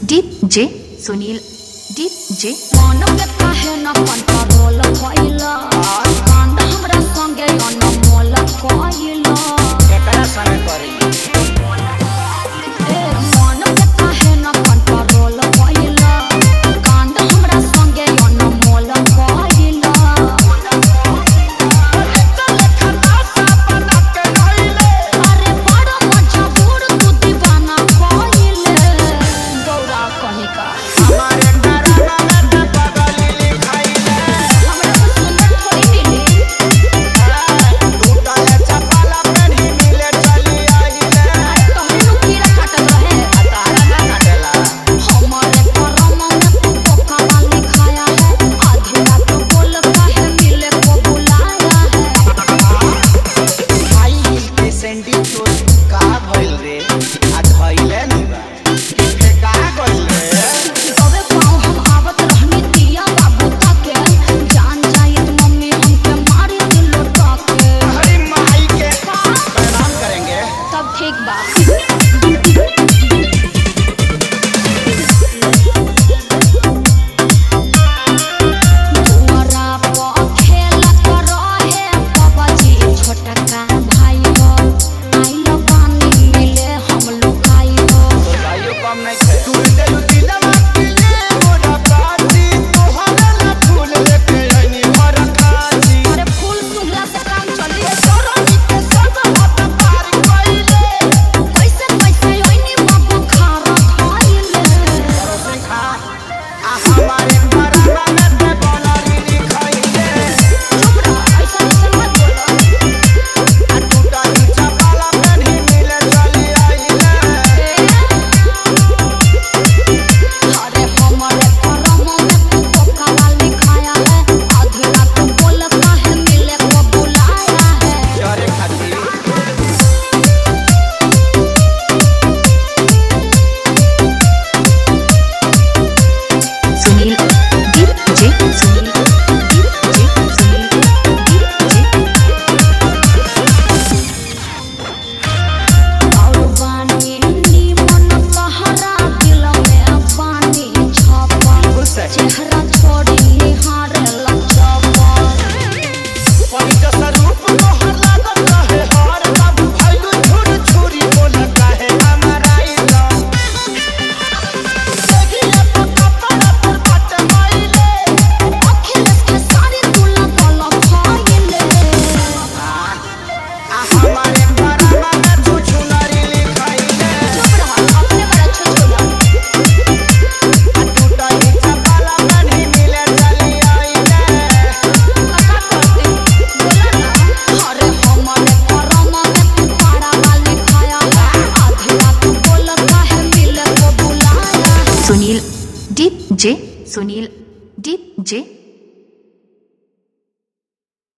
DJ Sunil DJ मन के काहे न कंट्रोल कइला कांड हमरा संगे अनमोल कइला एकरा संगे करी मन के काहे न कंट्रोल कइला कांड हमरा संगे अनमोल कइला अरे बड़ा मजबूर तू दीवाना कइले गौरा कहीं का हमारे डराना में ते पगली लिखाइले हमरा तो सुंदर थोड़ी मिली टूटल चपला पेन्ही मिले चली आइले तोहरे नु कीड़ा काटल रहे तारा ना काटेला हमारे करम में धोखा लिखाया है आधी रात बोल काहे मिले को बुलाया है भाई के सेंडी चोर का भइल रे आ धइले नी बा के का गइल रे अबे पाँव हम आवत रहनी दिया बाबू तके जान जायत मम्मी हमके मारी दिलो टके हरी माई के प्रणाम करेंगे तब ठीक बा दुआरा पर खेलत रहे बाबाजी छोटका भाई हो आइलो पानी मिले हम लुकाई हो तो भाइयों कम नहीं थे तू दिल दिलवा के ले मोरा काटी तोहरा ना फूल लेके आईनी भर काजी अरे फूल सुंघला से काम चली सरनी के सब हाथ पार कइले कैसे कैसे ओइनी बाबू खारा खाइले परोसे खा आ हमारे बराना में ते बनरी लिखाइले चुप रह ऐसा ऐसा मत बोलो आ टूटल चपला पेन्ही मिले चली आइले अरे हमारे करम में धोखा लिखाया है आधी रात बोल काहे मिले को बुलाया है चरे खातिर सुनील DJ सुनील DJ सुनील और बानी नीमन सहारा दिल में बानी छापा बिल्कुल सही चेहरा छोड़ी निहार लचपा पंच स्वरूप तोहर लागल रहे हर बाबू भइलु छुर छुरी बोल काहे हमारा इला देखिए तो कपड़ा पर पट माइले अखिलेश के सारी तुला गला खाइले आ हमारे बराना में छुछु नारी लिखाइले चुप रहा अपने बड़ा छुछुला आ टूटल चपला पेन्ही मिले चली आइले कका करते बोला ना अरे हमारे करम में तारा वाली खाया है आधी रात बोल काहे मिले को बुलाया है सुनील DJ सुनील DJ